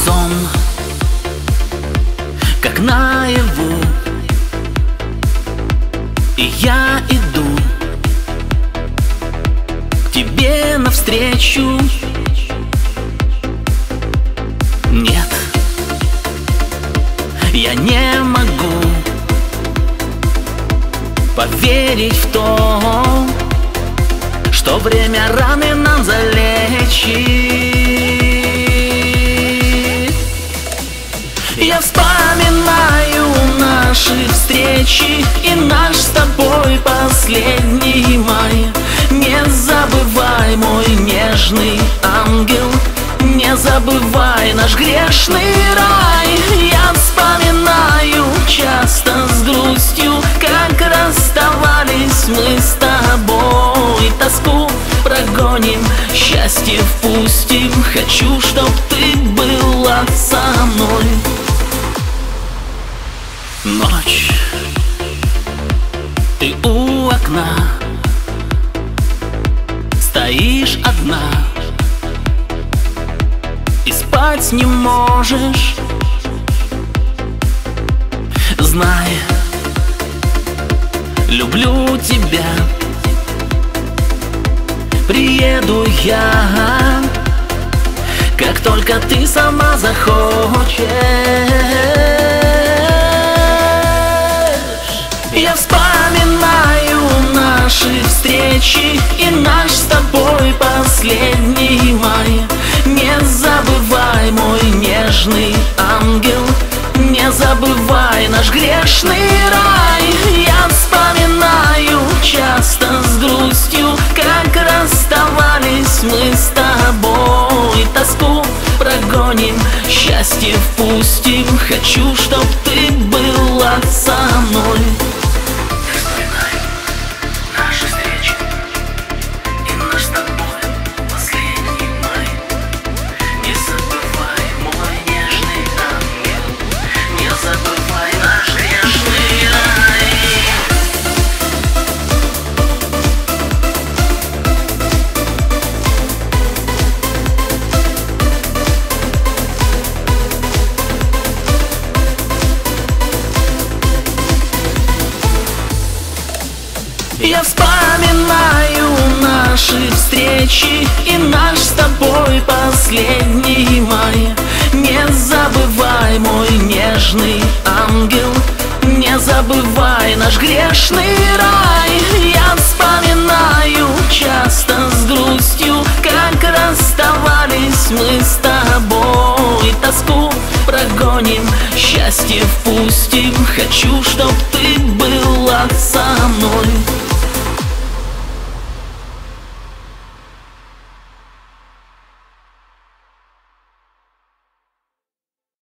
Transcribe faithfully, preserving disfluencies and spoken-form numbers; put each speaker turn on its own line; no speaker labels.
сон, как наяву, и я иду к тебе навстречу. Нет, я не могу поверить в то, что время раны нам залечит. Я вспоминаю наши встречи и наш с тобой последний май. Не забывай, мой нежный ангел, не забывай наш грешный рай. Я вспоминаю часто с грустью, как расставались мы с тобой. Тоску прогоним, счастье впустим. Хочу, чтоб ты была со мной. Ночь, ты у окна, стоишь одна и спать не можешь. Знай, люблю тебя. Приеду я, как только ты сама захочешь. Я вспоминаю наши встречи и наш с тобой последний май. Не забывай, мой нежный ангел, не забывай наш грешный рай. Я вспоминаю часто с грустью, как расставались мы с тобой. Тоску прогоним, счастье впустим. Хочу, чтоб ты была со мной. Я вспоминаю наши встречи и наш с тобой последний май. Не забывай, мой нежный ангел, не забывай наш грешный рай. Я вспоминаю часто с грустью, как расставались мы с тобой. Тоску прогоним, счастье впустим. Хочу, чтоб ты